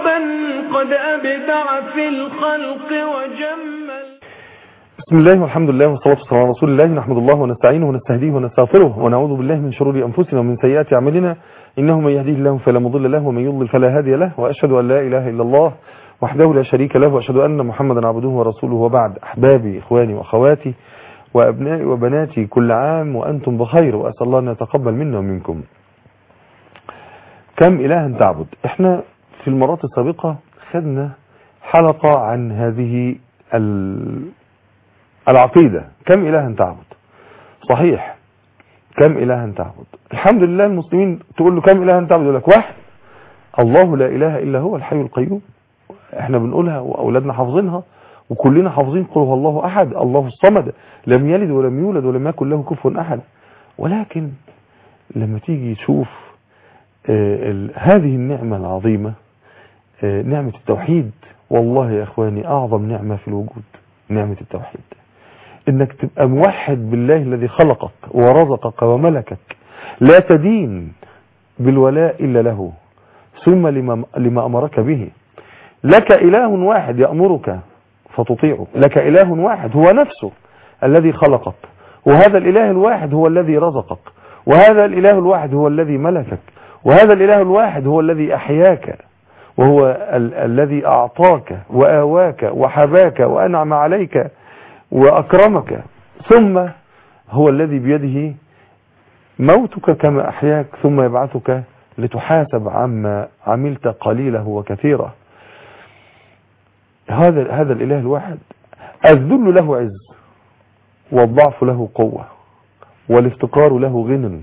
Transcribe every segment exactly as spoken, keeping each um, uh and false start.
ربا قد أبدع في الخلق وجمل. بسم الله والحمد لله والصلاة والسلام على رسول الله. نحمد الله ونستعينه ونستهديه ونستغفره ونعوذ بالله من شرور أنفسنا ومن سيئات أعمالنا، إنه من يهديه الله فلا مضل له ومن يضلل فلا هادي له، وأشهد أن لا إله إلا الله وحده لا شريك له، وأشهد أن محمدا عبده ورسوله. وبعد، أحبابي إخواني وأخواتي وأبنائي وبناتي، كل عام وأنتم بخير، وأسأل الله أن يتقبل منا ومنكم. كم إلها تعبد؟ احنا في المرات السابقة خدنا حلقة عن هذه العقيدة، كم إلها تعبد؟ صحيح، كم إلها تعبد؟ الحمد لله المسلمين تقول له كم إلها تعبد يقول لك واحد، الله لا إله إلا هو الحي القيوم. احنا بنقولها وأولادنا حافظينها وكلنا حافظين قل هو الله أحد الله الصمد لم يلد ولم يولد ولم يكن له كفوا أحد. ولكن لما تيجي تشوف آه هذه النعمة العظيمة، آه نعمة التوحيد، والله يا إخواني أعظم نعمة في الوجود نعمة التوحيد. إنك تبقى موحد بالله الذي خلقك ورزقك وملكك، لا تدين بالولاء إلا له، ثم لما, لما أمرك به. لك إله واحد يأمرك فتطيعه، لك إله واحد هو نفسه الذي خلقك، وهذا الإله الواحد هو الذي رزقك، وهذا الإله الواحد هو الذي ملكك، وهذا الإله الواحد هو الذي أحياك، وهو ال الذي أعطاك وآواك وحباك وأنعم عليك وأكرمك، ثم هو الذي بيده موتك كما أحياك، ثم يبعثك لتحاسب عما عملت قليله وكثيره. هذا هذا الإله الواحد الذل له عز، والضعف له قوة، والافتقار له غنى.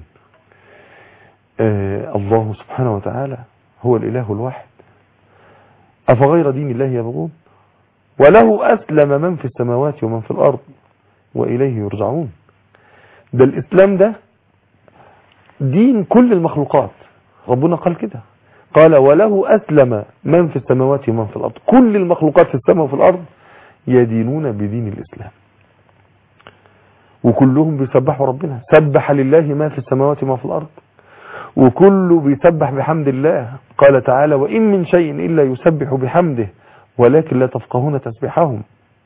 آه الله سبحانه وتعالى هو الإله الواحد. أفغير دين الله يبغون وله أسلم من في السماوات ومن في الأرض وإليه يرجعون. ده الإسلام ده دين كل المخلوقات، ربنا قال كده، قال وله أسلم من في السماوات ومن في الأرض. كل المخلوقات في السماء وفي الأرض يدينون بدين الإسلام، وكلهم بيسبحوا ربنا. سبح لله ما في السماوات وما في الأرض، وكله بيسبح بحمد الله. قال تعالى وإن من شيء إلا يسبح بحمده ولكن لا تفقهون تسبيحهم.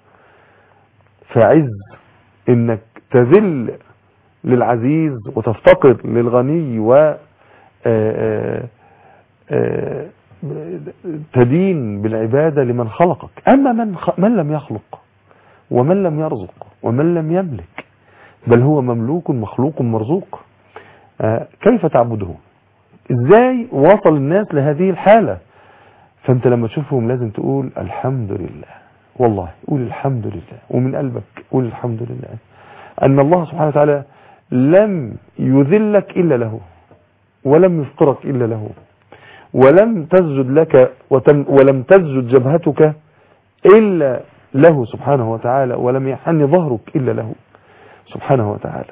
فعز إنك تذل للعزيز وتفتقر للغني و تدين بالعبادة لمن خلقك. أما من, خ... من لم يخلق ومن لم يرزق ومن لم يملك، بل هو مملوك مخلوق مرزوق، كيف تعبده؟ ازاي وصل الناس لهذه الحالة؟ فانت لما تشوفهم لازم تقول الحمد لله، والله قول الحمد لله ومن قلبك قول الحمد لله أن الله سبحانه وتعالى لم يذلك إلا له، ولم يفقرك إلا له، ولم تسجد لك وتم ولم تسجد جبهتك إلا له سبحانه وتعالى، ولم يحن ظهرك إلا له سبحانه وتعالى.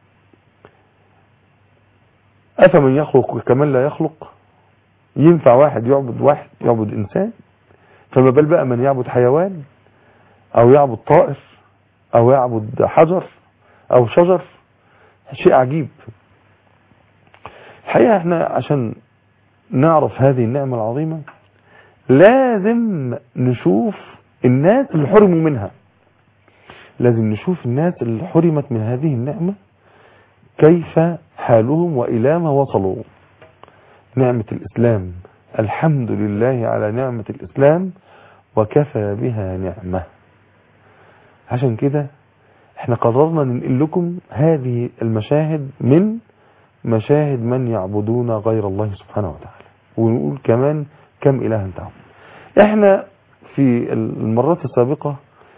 أفمن يخلق كمن لا يخلق؟ ينفع واحد يعبد واحد يعبد إنسان؟ فما بال بقى من يعبد حيوان أو يعبد طائر أو يعبد حجر أو شجر؟ شيء عجيب. الحقيقة احنا عشان نعرف هذه النعمة العظيمة لازم نشوف الناس اللي حرموا منها، لازم نشوف الناس اللي حرمت من هذه النعمة كيف حالهم وإلى ما وصلوا. نعمة الإسلام، الحمد لله على نعمة الإسلام وكفى بها نعمة. عشان كده احنا قررنا ننقل لكم هذه المشاهد من مشاهد من يعبدون غير الله سبحانه وتعالى، ونقول كمان كم إله تعبد. احنا في المرات السابقة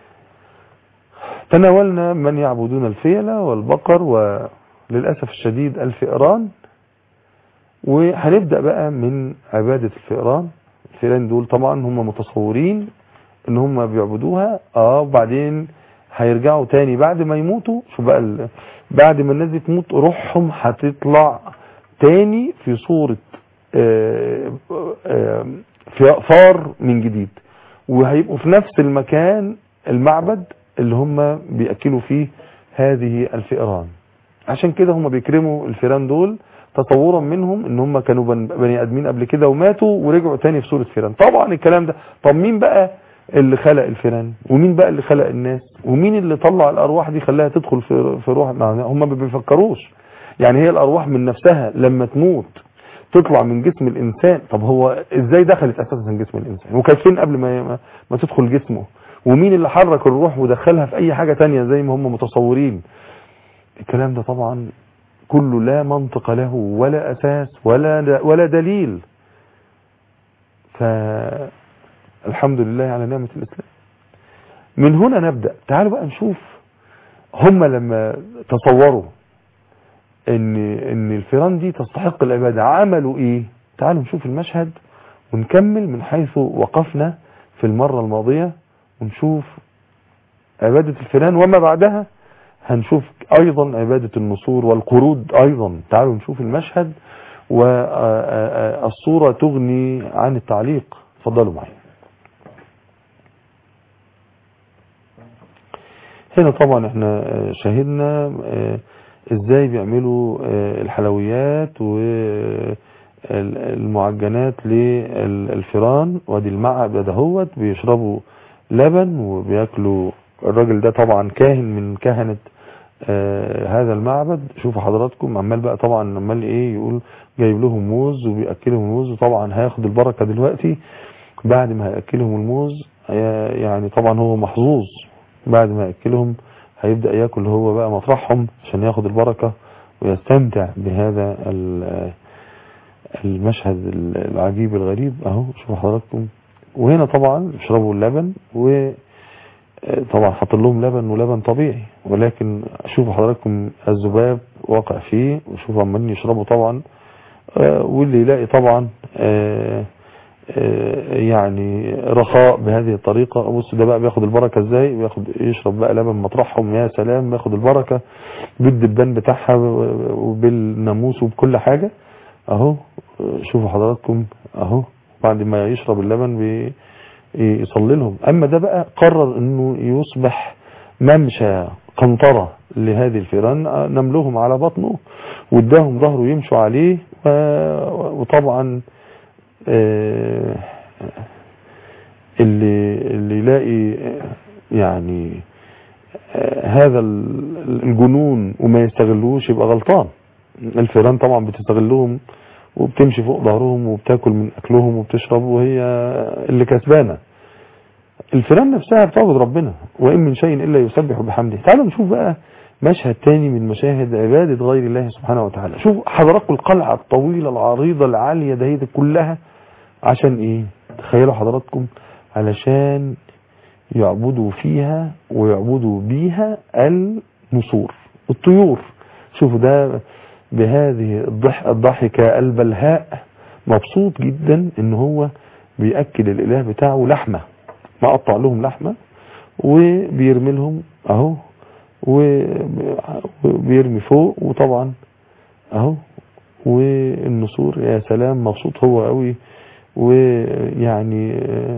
تناولنا من يعبدون الفيلة والبقر وللأسف الشديد الفئران، وهنبدأ بقى من عبادة الفئران. الفئران دول طبعا هم متصورين ان هم بيعبدوها، اه وبعدين هيرجعوا تاني بعد ما يموتوا. شو بقى بعد ما الناس دي تموت روحهم هتطلع تاني في صورة آآ آآ فار من جديد، وهيبقوا في نفس المكان المعبد اللي هم بيأكلوا فيه هذه الفئران. عشان كده هم بيكرموا الفئران دول تصورا منهم ان هم كانوا بني ادمين قبل كده وماتوا ورجعوا تاني في صورة فيران. طبعا الكلام ده، طب مين بقى اللي خلق الفيران ومين بقى اللي خلق الناس ومين اللي طلع الارواح دي خلاها تدخل في في روح؟ هم ما بيفكروش. يعني هي الارواح من نفسها لما تموت تطلع من جسم الانسان، طب هو ازاي دخلت اساسا جسم الانسان وكانت فين قبل ما ما, ما تدخل جسمه؟ ومين اللي حرك الروح ودخلها في اي حاجة تانية زي ما هم متصورين؟ الكلام ده طبعا كله لا منطق له ولا اساس ولا ولا دليل. فالحمد لله على نعمة الاسلام. من هنا نبدأ. تعالوا بقى نشوف هم لما تصوروا ان ان الفيران دي تستحق العبادة عملوا ايه. تعالوا نشوف المشهد ونكمل من حيث وقفنا في المرة الماضية، ونشوف عبادة الفيران وما بعدها هنشوف ايضا عبادة النسور والقرود ايضا. تعالوا نشوف المشهد والصورة تغني عن التعليق. اتفضلوا معي. هنا طبعا احنا شاهدنا ازاي بيعملوا الحلويات والمعجنات للفيران، وادي المعبد اهوت بيشربوا لبن وبياكلوا. الراجل ده طبعا كاهن من كهنة آه هذا المعبد. شوفوا حضراتكم عمال بقى طبعا عمال ايه يقول جايب لهم موز وبيأكلهم موز، وطبعا هياخد البركة دلوقتي بعد ما هيأكلهم الموز. يعني طبعا هو محظوظ بعد ما يأكلهم هيبدأ ياكل هو بقى مطرحهم عشان ياخد البركة ويستمتع بهذا المشهد العجيب الغريب اهو. شوفوا حضراتكم. وهنا طبعا يشربوا اللبن، و طبعا حط لهم لبن ولبن طبيعي، ولكن شوفوا حضراتكم الذباب واقع فيه، وشوفوا عمالين يشربوا طبعا. واللي يلاقي طبعا يعني رخاء بهذه الطريقة. بص ده بقى بياخد البركة ازاي، بياخد يشرب بقى لبن مطرحهم. يا سلام، بياخد البركة بالدبان بتاعها وبالناموس وبكل حاجة اهو. شوفوا حضراتكم اهو. بعد ما يشرب اللبن بي يصلي لهم. اما ده بقى قرر انه يصبح ممشى قنطرة لهذه الفيران، نملهم على بطنه واداهم ظهره يمشوا عليه. وطبعا اللي اللي يلاقي يعني هذا الجنون وما يستغلوش يبقى غلطان. الفيران طبعا بتستغلهم وبتمشي فوق ظهرهم وبتاكل من اكلهم وبتشرب، وهي اللي كسبانه. الفيران نفسها بتعبد ربنا، وان من شيء الا يسبح بحمده. تعالوا نشوف بقى مشهد تاني من مشاهد عبادة غير الله سبحانه وتعالى. شوف حضراتكم القلعة الطويلة العريضة العالية دهيت كلها عشان ايه؟ تخيلوا حضراتكم علشان يعبدوا فيها ويعبدوا بيها النسور الطيور. شوفوا ده بهذه الضح الضحكة البلهاء مبسوط جدا ان هو بيأكل الاله بتاعه لحمة، ما قطع لهم لحمة وبيرمي لهم اهو، وبيرمي فوق. وطبعا اهو والنسور يا سلام مبسوط هو قوي، ويعني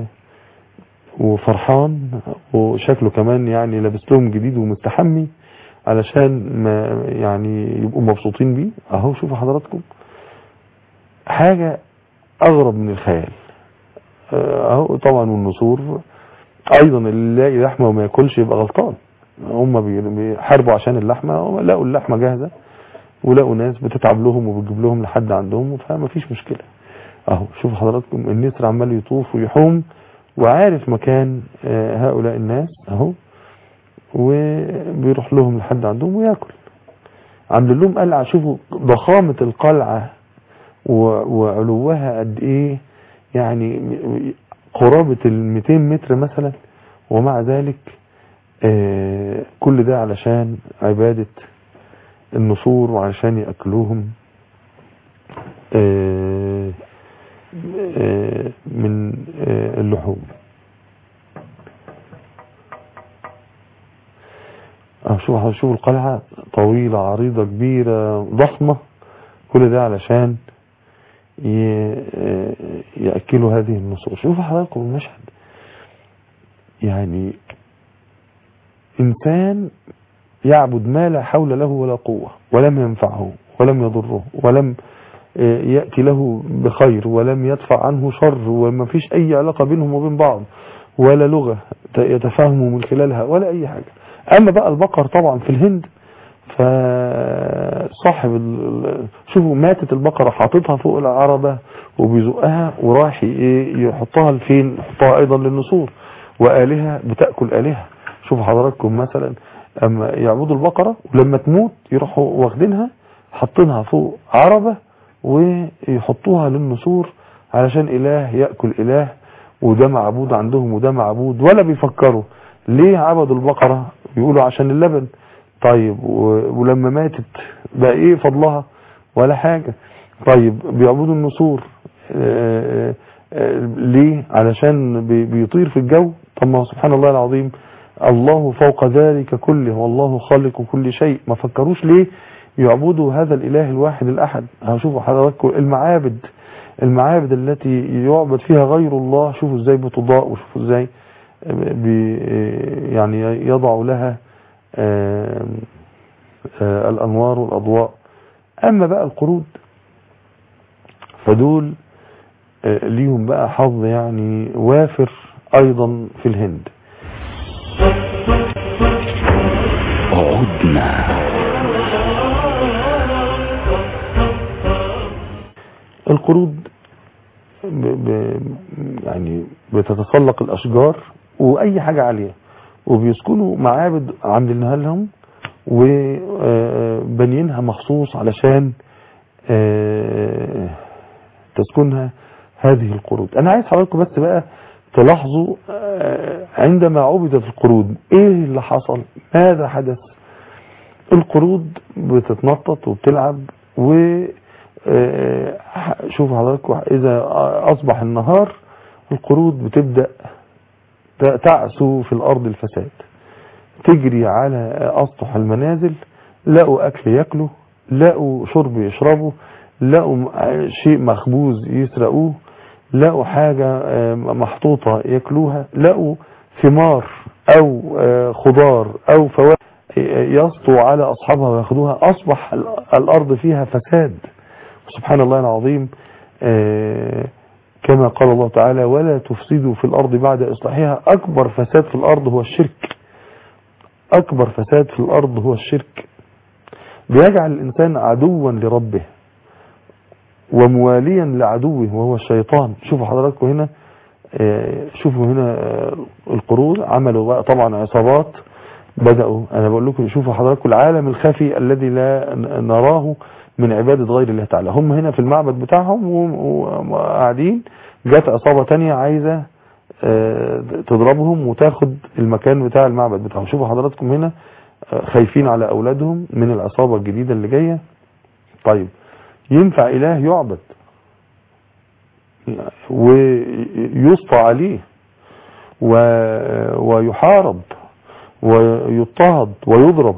وفرحان، وشكله كمان يعني لابس لهم جديد ومستحمي علشان ما يعني يبقوا مبسوطين بيه اهو. شوفوا حضراتكم حاجة اغرب من الخيال اهو. طبعا والنسور ايضا اللي يلاقي لحمة وما ياكلش يبقى غلطان. هم بيحاربوا عشان اللحمة، لقوا اللحمة جاهزة ولقوا ناس بتتعب لهم وبتجيب لهم لحد عندهم، فما فيش مشكلة اهو. شوفوا حضراتكم النسر عمال يطوف ويحوم وعارف مكان هؤلاء الناس اهو، وبيروح لهم لحد عندهم وياكل. عامل لهم قلعة. شوفوا ضخامة القلعة وعلوها قد ايه، يعني قرابة المئتين متر مثلا، ومع ذلك آه كل ده علشان عبادة النسور وعلشان يأكلوهم آه آه من آه اللحوم. شوفوا شوفوا القلعة طويلة عريضة كبيرة ضخمة، كل ده علشان يأكلوا هذه النسور. شوفوا حضراتكم المشهد، يعني إنسان يعبد ما لا حول له ولا قوة ولم ينفعه ولم يضره ولم يأتي له بخير ولم يدفع عنه شر وما فيش أي علاقة بينهم وبين بعض ولا لغة يتفاهموا من خلالها ولا أي حاجة. أما بقى البقر طبعا في الهند، فصاحب شوفوا ماتت البقرة حاططها فوق العربة وبيزقها وراح يحطها لفين؟ يحطها أيضا للنسور، وآلهة بتأكل آلهة. شوفوا حضراتكم مثلا أما يعبدوا البقرة ولما تموت يروحوا واخدينها حاطينها فوق عربة ويحطوها للنسور علشان إله يأكل إله، وده معبود عندهم وده معبود، ولا بيفكروا ليه عبدوا البقرة؟ بيقولوا عشان اللبن. طيب ولما ماتت بقى ايه فضلها؟ ولا حاجة. طيب بيعبدوا النسور آآ آآ ليه؟ علشان بيطير في الجو. طب ما سبحان الله العظيم الله فوق ذلك كله والله خالق كل شيء. ما فكروش ليه يعبدوا هذا الإله الواحد الأحد؟ هشوفوا حضراتكم المعابد المعابد التي يعبد فيها غير الله، شوفوا ازاي بتضاء وشوفوا ازاي بي يعني يضع لها آآ آآ الأنوار والأضواء. أما بقى القرود فدول ليهم بقى حظ يعني وافر أيضا في الهند. عدنا القرود ب ب يعني بتتسلق الأشجار وأي حاجة عالية، وبيسكنوا معابد عاملينها لهم وبنينها مخصوص علشان تسكنها هذه القرود. أنا عايز حضراتكم بس بقى تلاحظوا عندما عبدت القرود إيه اللي حصل؟ ماذا حدث؟ القرود بتتنطط وبتلعب، و شوفوا حضراتكم إذا أصبح النهار القرود بتبدأ تعسو في الأرض الفساد، تجري على أسطح المنازل، لقوا أكل يأكلوا، لقوا شرب يشربوا، لقوا شيء مخبوز يسرقوه، لقوا حاجة محطوطة يأكلوها، لقوا ثمار أو خضار أو فواكه يسطوا على أصحابها ويأخذوها. أصبح الأرض فيها فساد. سبحان الله العظيم كما قال الله تعالى ولا تفسدوا في الأرض بعد إصلاحها. أكبر فساد في الأرض هو الشرك. أكبر فساد في الأرض هو الشرك. بيجعل الإنسان عدوا لربه ومواليا لعدوه وهو الشيطان. شوفوا حضراتكم هنا شوفوا هنا القرود عملوا بقى طبعا عصابات، بدأوا أنا بقول لكم شوفوا حضراتكم العالم الخفي الذي لا نراه من عبادة غير الله تعالى. هم هنا في المعبد بتاعهم وقاعدين، جت عصابة تانية عايزة تضربهم وتاخد المكان بتاع المعبد بتاعهم. شوفوا حضراتكم هنا خايفين على أولادهم من العصابة الجديدة اللي جاية. طيب ينفع إله يعبد ويسطى عليه ويحارب ويضطهد ويضرب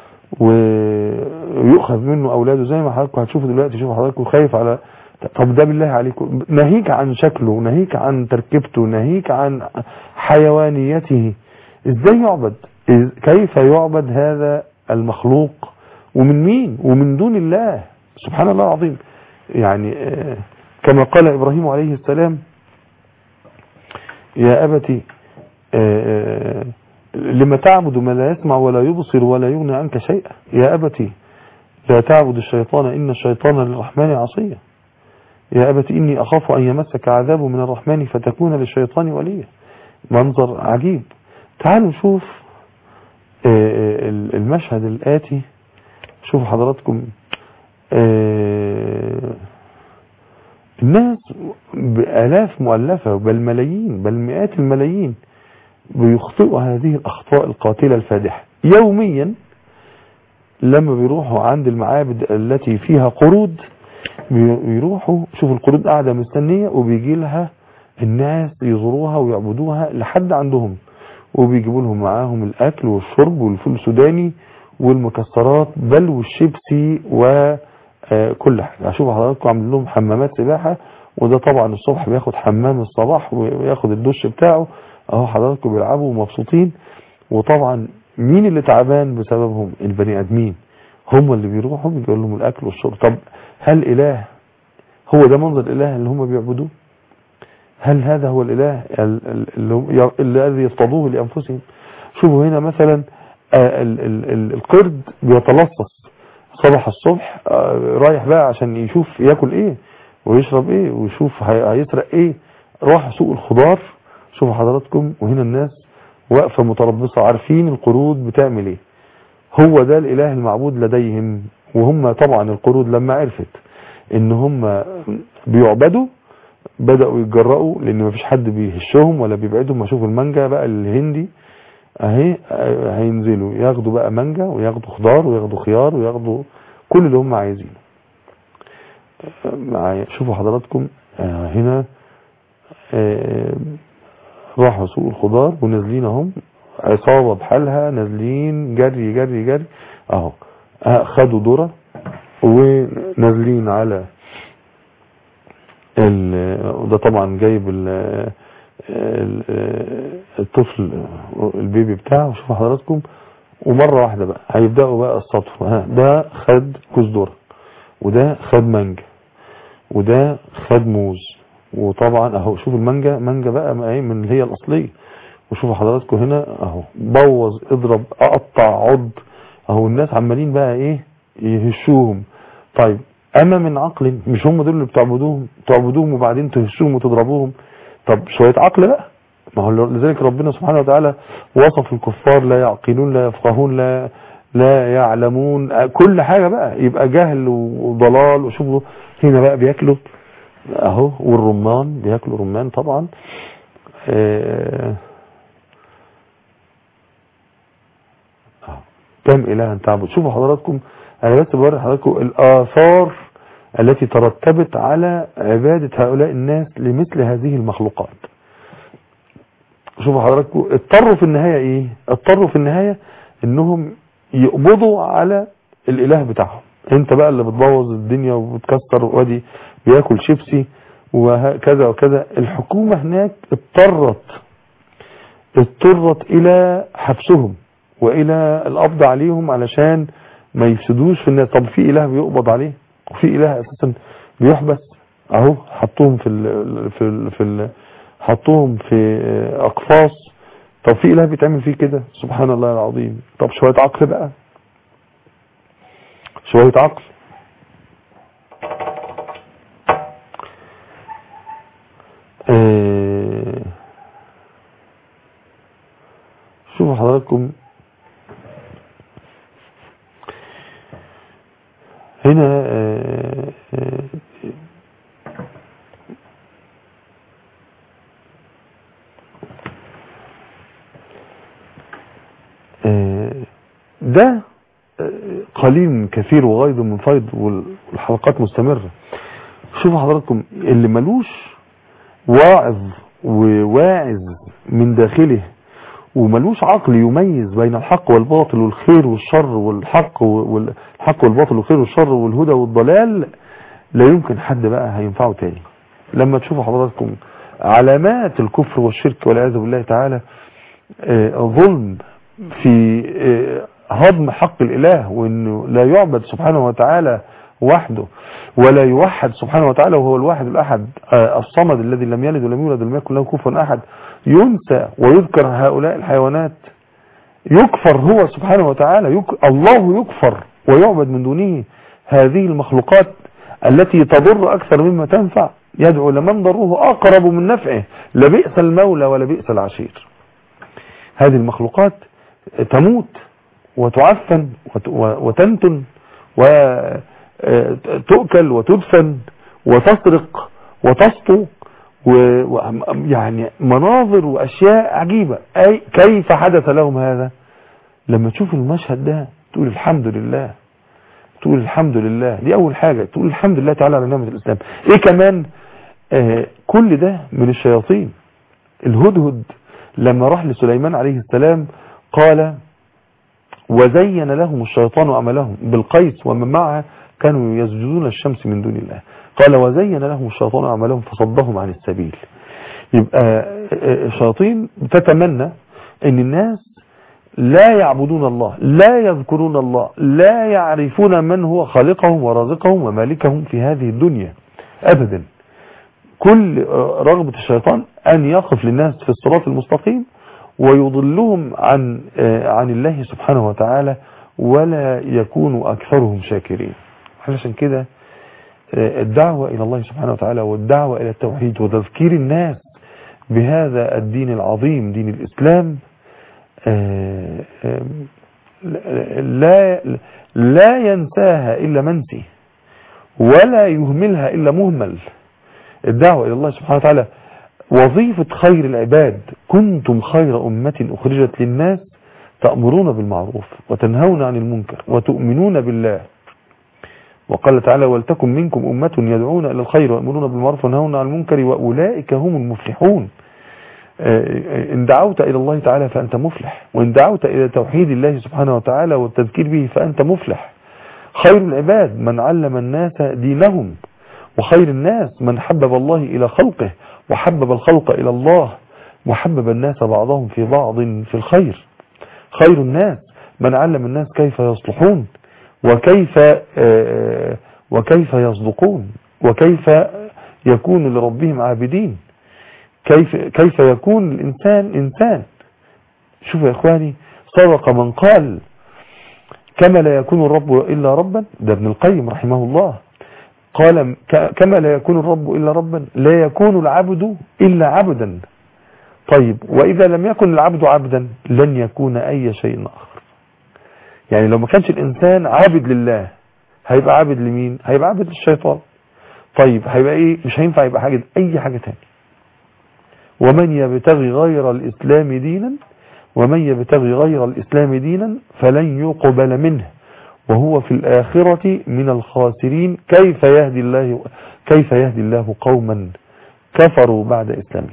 ويؤخذ منه أولاده زي ما حضراتكم هتشوفوا دلوقتي؟ شوفوا حضراتكم خايف على. طب ده بالله عليكم ناهيك عن شكله، ناهيك عن تركيبته، ناهيك عن حيوانيته، ازاي يعبد؟ كيف يعبد هذا المخلوق ومن مين؟ ومن دون الله. سبحان الله العظيم. يعني كما قال إبراهيم عليه السلام يا أبتي لما تعبد ما لا يسمع ولا يبصر ولا يغني عنك شيئا، يا أبتي لا تعبد الشيطان إن الشيطان للرحمن عصيا، يا أبتي إني أخاف أن يمسك عذاب من الرحمن فتكون للشيطان وليا. منظر عجيب. تعالوا نشوف المشهد الآتي. شوفوا حضراتكم الناس بآلاف مؤلفة بل ملايين بل مئات الملايين بيخطئوا هذه الأخطاء القاتلة الفادحة يوميا. لما بيروحوا عند المعابد التي فيها قرود بيروحوا شوفوا القرود قاعدة مستنية وبيجي لها الناس يزوروها ويعبدوها لحد عندهم، وبيجيبوا لهم معاهم الأكل والشرب والفول السوداني والمكسرات بل والشيبسي وكل حاجة. شوفوا حضراتكم عاملين لهم حمامات سباحة، وده طبعا الصبح بياخد حمام الصباح وياخد الدش بتاعه. اهو حضراتكم بيلعبوا ومبسوطين. وطبعا مين اللي تعبان بسببهم؟ البني ادمين. هم اللي بيروحوا بيجوا لهم الاكل والشرب. طب هل اله هو ده منظر الاله اللي هم بيعبدوه؟ هل هذا هو الاله الذي يصطادوه لانفسهم؟ شوفوا هنا مثلا القرد بيتلصص صباح الصبح رايح بقى عشان يشوف ياكل ايه ويشرب ايه ويشوف هيسرق ايه. راح سوق الخضار. شوفوا حضراتكم، وهنا الناس واقفة متربصة عارفين القرود بتعمل ايه. هو ده الاله المعبود لديهم. وهم طبعا القرود لما عرفت ان هم بيعبدوا بدأوا يتجرأوا، لان مفيش حد بيهشهم ولا بيبعدهم. ما شوفوا المانجا بقى الهندي اهي، هينزلوا ياخدوا بقى مانجا وياخدوا خضار وياخدوا خيار وياخدوا كل اللي هم عايزينه معايا. شوفوا حضراتكم هنا راحوا سوق الخضار ونازلين اهم عصابة بحالها نازلين جري جري جري اهو. خدوا ذرة ونازلين على وده طبعا جايب الطفل البيبي بتاعه. شوفوا حضراتكم، ومرة واحدة بقى هيبدأوا بقى السطف. ها ده خد كوز ذرة، وده خد مانجا، وده خد موز. وطبعا اهو شوفوا المانجا مانجا بقى من اللي هي الاصليه. وشوفوا حضراتكم هنا اهو بوظ اضرب اقطع عض اهو. الناس عمالين بقى ايه يهشوهم. طيب اما من عقل، مش هم دول اللي بتعبدوهم تعبدوهم وبعدين تهشوهم وتضربوهم؟ طب شويه عقل بقى. ما هو لذلك ربنا سبحانه وتعالى وصف الكفار لا يعقلون لا يفقهون لا لا يعلمون كل حاجه بقى، يبقى جهل وضلال. وشوفوا هنا بقى بياكلوا اهو، والرمان بياكلوا رمان طبعا. اه كم إله تعبد. شوفوا حضراتكم، انا بس بوري حضراتكم الآثار التي ترتبت على عبادة هؤلاء الناس لمثل هذه المخلوقات. شوفوا حضراتكم اضطروا في النهاية ايه؟ اضطروا في النهاية انهم يقبضوا على الاله بتاعهم. انت بقى اللي بتبوظ الدنيا وبتكسر، وادي بياكل شيبسي وكذا وكذا. الحكومة هناك اضطرت اضطرت الى حبسهم والى القبض عليهم علشان ما يفسدوش في الناس. طب في اله بيقبض عليه وفي اله اساسا بيحبس اهو. حطوهم في ال في ال في ال حطوهم في اقفاص. طب في اله بيتعمل فيه كده؟ سبحان الله العظيم. طب شوية عقل بقى، شوية عقل. اه شوفوا حضراتكم هنا اه اه ده قليل كثير وغيض من فيض، والحلقات مستمرة. شوفوا حضراتكم اللي ملوش واعظ وواعظ من داخله وملوش عقل يميز بين الحق والباطل والخير والشر والحق والحق والباطل والخير والشر والهدى والضلال، لا يمكن حد بقى هينفعه تاني. لما تشوفوا حضراتكم علامات الكفر والشرك والعياذ بالله تعالى، ظلم في هضم حق الإله، وانه لا يعبد سبحانه وتعالى وحده ولا يوحد سبحانه وتعالى وهو الواحد الأحد الصمد الذي لم يلد ولم يولد ولم يكن له كفوا أحد. ينسى ويذكر هؤلاء الحيوانات، يكفر هو سبحانه وتعالى. يك... الله يكفر ويعبد من دونه هذه المخلوقات التي تضر أكثر مما تنفع. يدعو لمن ضره أقرب من نفعه، لبئس المولى ولبئس العشير. هذه المخلوقات تموت وتعفن وتنتن وتؤكل وتدفن وتسرق وتسطو، ويعني مناظر وأشياء عجيبة. أي كيف حدث لهم هذا؟ لما تشوف المشهد ده تقول الحمد لله، تقول الحمد لله. دي أول حاجة، تقول الحمد لله تعالى على نعمة الإسلام. إيه كمان؟ آه كل ده من الشياطين. الهدهد لما راح لسليمان عليه السلام قال وزين لهم الشيطان أعمالهم بالقيس ومن معها كانوا يسجدون الشمس من دون الله. قال وزين لهم الشيطان أعمالهم فصدهم عن السبيل. يبقى الشياطين تتمنى ان الناس لا يعبدون الله، لا يذكرون الله، لا يعرفون من هو خالقهم ورازقهم ومالكهم في هذه الدنيا أبدا. كل رغبة الشيطان أن يقف للناس في الصراط المستقيم ويضلهم عن عن الله سبحانه وتعالى ولا يكونوا أكثرهم شاكرين. علشان كده الدعوة إلى الله سبحانه وتعالى والدعوة إلى التوحيد وتذكير الناس بهذا الدين العظيم دين الإسلام لا لا ينساها إلا منسي ولا يهملها إلا مهمل. الدعوة إلى الله سبحانه وتعالى وظيفة خير العباد. كنتم خير أمة أخرجت للناس تأمرون بالمعروف وتنهون عن المنكر وتؤمنون بالله. وقال تعالى ولتكن منكم أمة يدعون إلى الخير ويأمرون بالمعروف وينهون عن المنكر وأولئك هم المفلحون. إن دعوت إلى الله تعالى فأنت مفلح، وإن دعوت إلى توحيد الله سبحانه وتعالى والتذكير به فأنت مفلح. خير العباد من علم الناس دينهم، وخير الناس من حبب الله إلى خلقه وحبب الخلق إلى الله وحبب الناس بعضهم في بعض في الخير. خير الناس من علم الناس كيف يصلحون وكيف وكيف يصدقون وكيف يكون لربهم عابدين، كيف كيف يكون الإنسان إنسان. شوفوا يا إخواني، صدق من قال كما لا يكون الرب إلا ربا، ده ابن القيم رحمه الله قال كما لا يكون الرب إلا ربا لا يكون العبد إلا عبدا. طيب وإذا لم يكن العبد عبدا لن يكون أي شيء آخر. يعني لو ما كانش الإنسان عابد لله هيبقى عابد لمين؟ هيبقى عابد للشيطان. طيب هيبقى إيه؟ مش هينفع يبقى حاجة أي حاجة تاني. ومن يبتغي غير الإسلام دينا ومن يبتغي غير الإسلام دينا فلن يقبل منه وهو في الآخرة من الخاسرين. كيف يهدي الله كيف يهدي الله قوما كفروا بعد إسلامهم.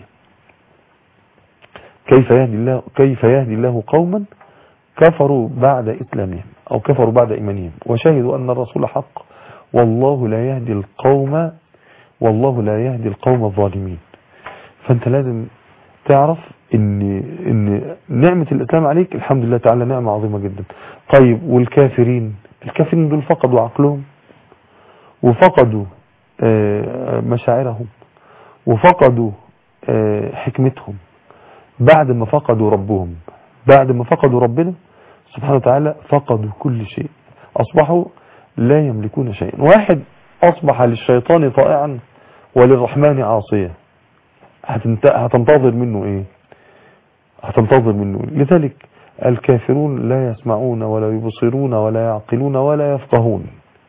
كيف يهدي الله كيف يهدي الله قوما كفروا بعد إسلامهم أو كفروا بعد إيمانهم وشهدوا أن الرسول حق والله لا يهدي القوم والله لا يهدي القوم الظالمين. فأنت لازم تعرف ان ان نعمة الإسلام عليك الحمد لله تعالى نعمة عظيمة جدا. طيب والكافرين؟ الكافرين دول فقدوا عقلهم وفقدوا مشاعرهم وفقدوا حكمتهم بعد ما فقدوا ربهم. بعد ما فقدوا ربنا سبحانه وتعالى فقدوا كل شيء، أصبحوا لا يملكون شيئا. واحد أصبح للشيطان طائعا وللرحمن عاصيا، هتنتظر منه ايه؟ هتنتظر منه إيه؟ لذلك الكافرون لا يسمعون ولا يبصرون ولا يعقلون ولا يفقهون.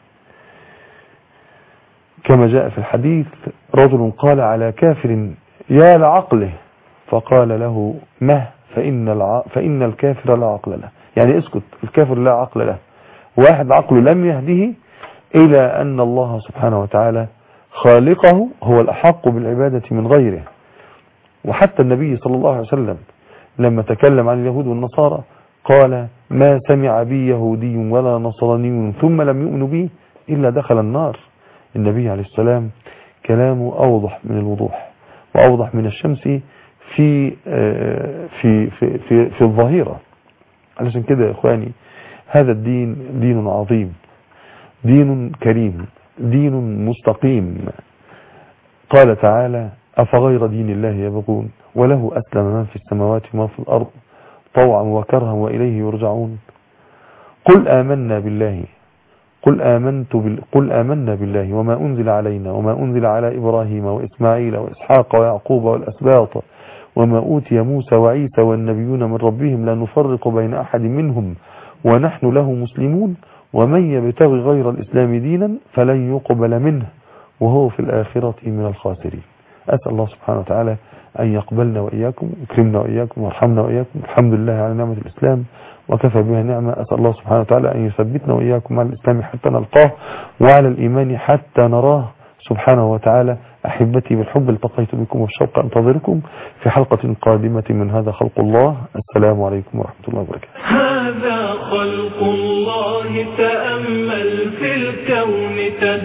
كما جاء في الحديث رجل قال على كافر يا لعقله فقال له مه فإن, الع... فإن الكافر لا عقل له. يعني اسكت، الكافر لا عقل له. واحد عقله لم يهده إلى أن الله سبحانه وتعالى خالقه هو الأحق بالعبادة من غيره. وحتى النبي صلى الله عليه وسلم لما تكلم عن اليهود والنصارى قال ما سمع بي يهودي ولا نصراني ثم لم يؤمن بي إلا دخل النار. النبي عليه السلام كلامه أوضح من الوضوح وأوضح من الشمس في في في في, في الظهيرة. علشان كده يا إخواني هذا الدين دين عظيم، دين كريم، دين مستقيم. قال تعالى أفغير دين الله يبغون وله أسلم من في السماوات وما في الأرض طوعا وكرها وإليه يرجعون. قل آمنا بالله قل آمنت بال... قل آمنا بالله وما أنزل علينا وما أنزل على إبراهيم وإسماعيل وإسحاق ويعقوب والأسباط وما أوتي موسى وعيسى والنبيون من ربهم لا نفرق بين أحد منهم ونحن له مسلمون ومن يبتغي غير الإسلام دينا فلن يقبل منه وهو في الآخرة من الخاسرين. أسأل الله سبحانه وتعالى أن يقبلنا وإياكم ويكرمنا وإياكم ويرحمنا وإياكم. الحمد لله على نعمة الإسلام وكفى بها نعمة. أسأل الله سبحانه وتعالى أن يثبتنا وإياكم على الإسلام حتى نلقاه وعلى الإيمان حتى نراه سبحانه وتعالى. أحبتي بالحب التقيت بكم والشوق أنتظركم في حلقة قادمة من هذا خلق الله. السلام عليكم ورحمة الله وبركاته. هذا خلق الله تأمل في الكون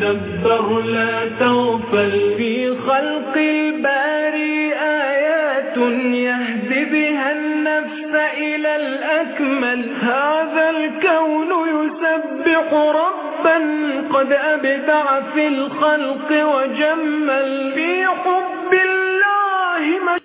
تدبر لا تغفل في خلق الباري آيات يهدي بها النفس إلى الأكمل. هذا الكون يسبح ربا قد أبدع في الخلق وجمل في